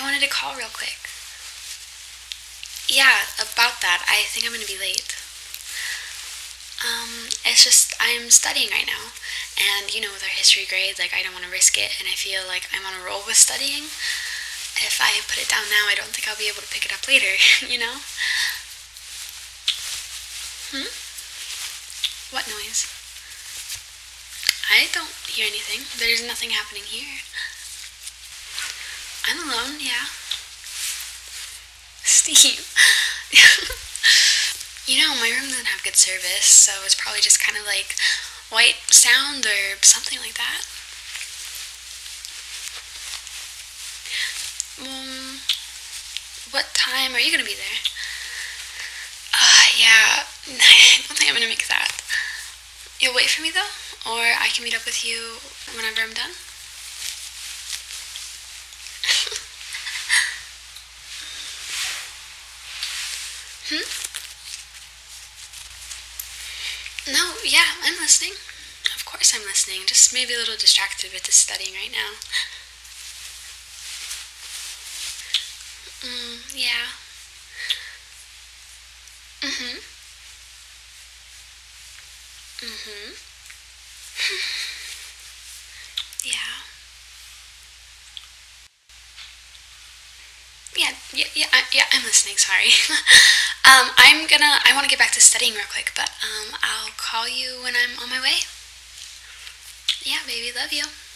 I wanted to call real quick. Yeah, about that. I think I'm gonna be late. It's just I'm studying right now, and with our history grades, like I don't want to risk it, and I feel like I'm on a roll with studying. If I put it down now, I don't think I'll be able to pick it up later. You know? Hmm? What noise? I don't hear anything. There's nothing happening here. I'm alone. Yeah. Steve. My room doesn't have good service, so it's probably just kind of like white sound or something like that. What time are you gonna be there? Yeah, I don't think I'm gonna make that. You'll wait for me though? Or I can meet up with you whenever I'm done? Hmm? No, yeah, I'm listening. Of course I'm listening. Just maybe a little distracted with the studying right now. Yeah. Mm-hmm. Mm-hmm. Yeah. Yeah, I'm listening, sorry. I want to get back to studying real quick, but I'll call you when I'm on my way. Yeah, baby, love you.